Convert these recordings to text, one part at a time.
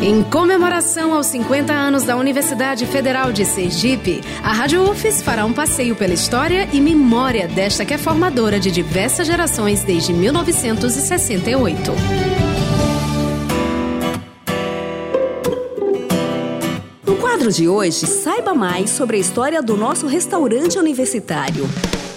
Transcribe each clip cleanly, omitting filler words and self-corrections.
Em comemoração aos 50 anos da Universidade Federal de Sergipe, a Rádio UFES fará um passeio pela história e memória desta que é formadora de diversas gerações desde 1968. No quadro de hoje, saiba mais sobre a história do nosso restaurante universitário.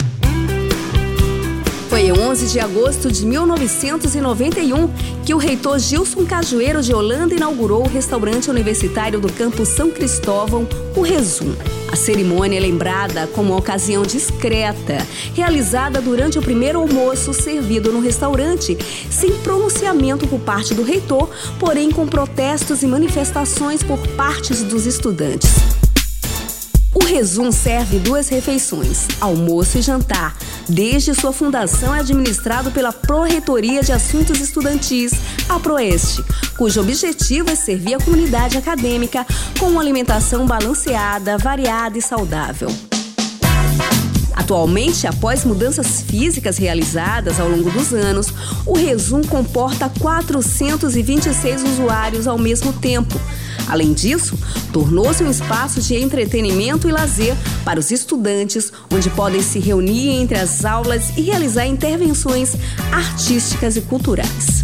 Foi em 11 de agosto de 1991 que o reitor Gilson Cajueiro de Holanda inaugurou o restaurante universitário do campus São Cristóvão, o Resum. A cerimônia é lembrada como uma ocasião discreta, realizada durante o primeiro almoço servido no restaurante, sem pronunciamento por parte do reitor, porém com protestos e manifestações por parte dos estudantes. O Resum serve 2 refeições, almoço e jantar. Desde sua fundação é administrado pela Pró-Reitoria de Assuntos Estudantis, a Proeste, cujo objetivo é servir a comunidade acadêmica com uma alimentação balanceada, variada e saudável. Atualmente, após mudanças físicas realizadas ao longo dos anos, o Resum comporta 426 usuários ao mesmo tempo. Além disso, tornou-se um espaço de entretenimento e lazer para os estudantes, onde podem se reunir entre as aulas e realizar intervenções artísticas e culturais.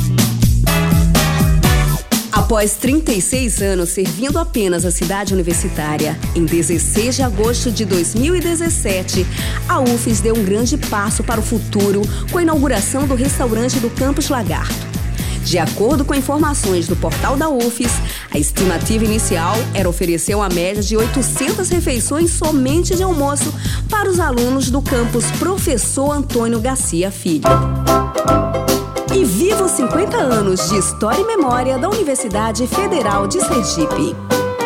Após 36 anos servindo apenas a cidade universitária, em 16 de agosto de 2017, a UFES deu um grande passo para o futuro com a inauguração do restaurante do Campus Lagarto. De acordo com informações do portal da UFES, a estimativa inicial era oferecer uma média de 800 refeições somente de almoço para os alunos do campus Professor Antônio Garcia Filho. E viva os 50 anos de História e Memória da Universidade Federal de Sergipe.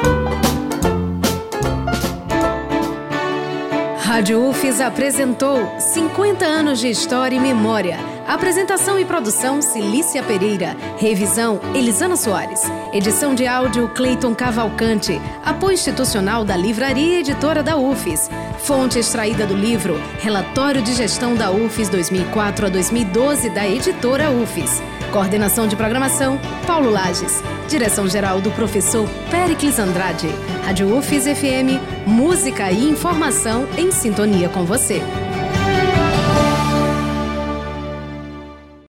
Rádio UFES apresentou 50 anos de História e Memória. Apresentação e produção Cilícia Pereira. Revisão Elisana Soares. Edição de áudio Cleiton Cavalcante. Apoio institucional da Livraria Editora da UFES. Fonte extraída do livro Relatório de Gestão da UFES 2004 a 2012 da Editora UFES. Coordenação de programação Paulo Lages. Direção-geral do professor Péricles Andrade. Rádio UFES FM, música e informação em sintonia com você.